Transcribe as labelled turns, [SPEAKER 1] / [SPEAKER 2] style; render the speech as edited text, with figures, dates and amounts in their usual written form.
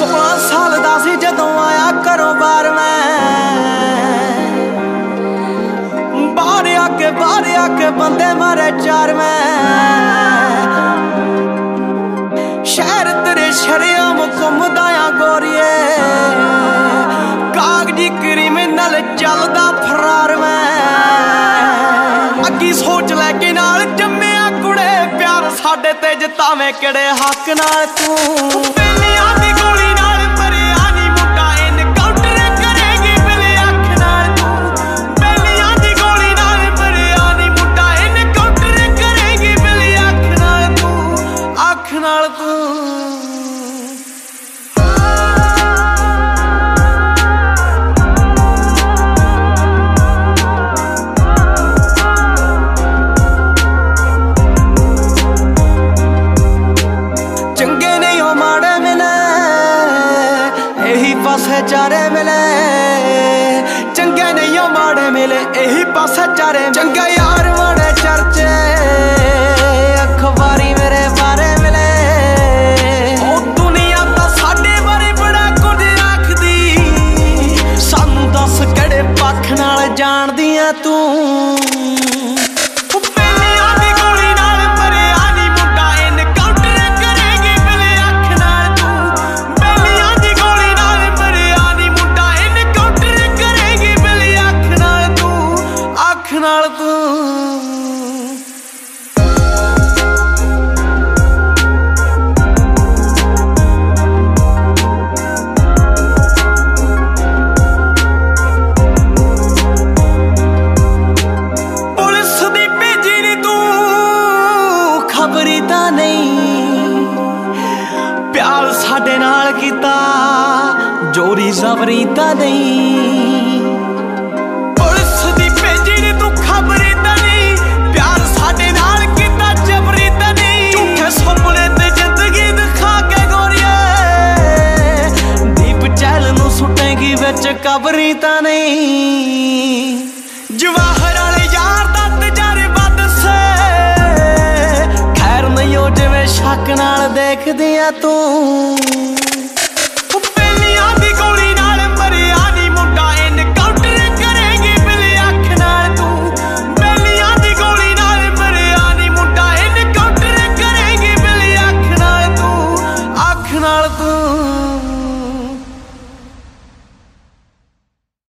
[SPEAKER 1] 16 ਸਾਲ ਦਾ ਸੀ ਜਦੋਂ ਆਇਆ ਘਰੋਂ ਬਾਹਰ ਮੈਂ ਬਾਹਰ ਆ ਕੇ ਬੰਦੇ ਮਾਰੇ ਚਾਰ ਮੈਂ ਸ਼ਹਿਰ ਤੇਰੇ ਸ਼ਰਿਆਮ ਘੁੰਮਦਾ ਆ ਗੋਰੀਏ ਕਾਗਜੀ ਕ੍ਰਿਮੀਨਲ ਚੱਲਦਾ ਫਰਾਰ ਮੈਂ ਅੱਗੀ ਸੋਚ ਲੈ ਕੇ ਨਾਲ ਜੰਮਿਆ ਕੁੜੇ ਪਿਆਰ ਸਾਡੇ ਤੇ ਜਿਤਾਵੇਂ ਕਿਹੜੇ ਹੱਕ ਨਾਲ ਤੂੰ ਪਹਿਲੀਆਂ ਦੀ ਗੋਲੀ ਨਾਲ ਮਰਿਆ ਨੀ ਮੁੰਡਾ ਇਨਕਾਊਂਟਰ ਕਰੇਗੀ ਬਿਲੇ ਅੱਖ ਨਾਲ ਤੂੰ ਪਹਿਲੀਆਂ ਦੀ ਗੋਲੀ ਨਾਲ ਮਰਿਆ ਨੀ ਮੁੰਡਾ ਇਨਕਾਊਂਟਰ ਕਰੇਗੀ ਬਿਲੇ ਅੱਖ ਨਾਲ ਤੂੰ ਚੰਗੇ ਨਹੀਂ ਹੋ ਮਾੜੇ ਮਿਲੇ ਇਹੀ ਪਾਸੇ ਚਾਰੇ ਮਿਲੇ ਚੰਗੇ ਨਹੀਂ ਹੋ ਮਾੜੇ ਮਿਲੇ ਇਹੀ ਪਾਸੇ ਚਾਰੇ ਚੰਗਾ ਯਾਰ ਮਾੜੇ ਚਰਚੇ ਅਖਬਾਰੀ ਮੇਰੇ ਬਾਰੇ ਮਿਲੇ ਉਹ ਦੁਨੀਆ ਤਾਂ ਸਾਡੇ ਬਾਰੇ ਬੜਾ ਕੁਝ ਆਖਦੀ ਸਾਨੂੰ ਦੱਸ ਕਿਹੜੇ ਪੱਖ ਨਾਲ ਜਾਣਦੀ ਆ ਤੂੰ ਨਾਲ ਤੂੰ ਪੁਲਿਸ ਦੀ ਭੇਜੀ ਨੀ ਤੂੰ ਖਬਰੀ ਤਾਂ ਨਹੀਂ ਪਿਆਰ ਸਾਡੇ ਨਾਲ ਕੀਤਾ ਜੋਰੀ ਜ਼ਬਰੀ ਤਾਂ ਨਹੀਂ ਖਬਰੀ ਤਾਂ ਨਹੀਂ ਪਿਆਰ ਸਾਡੇ ਨਾਲ ਕੀਤਾ ਜਬਰੀ ਤਾਂ ਨਹੀਂ ਝੂਠੇ ਸੁਪਨੇ ਤੇ ਜ਼ਿੰਦਗੀ ਦਿਖਾ ਕੇ ਗੋਰੀਏ ਦੀਪ ਚਹਿਲ ਨੂੰ ਸੁੱਟੇਗੀ ਵਿੱਚ ਕਬਰੀ ਤਾਂ ਨਹੀਂ ਜਵਾਹਰ ਵਾਲੇ ਯਾਰ ਦਾ ਤਜਰਬਾ ਦੱਸੇ ਖੈਰ ਨਹੀਂ ਉਹ ਜਿਵੇਂ ਸ਼ੱਕ ਨਾਲ ਦੇਖਦੀ ਆ ਤੂੰ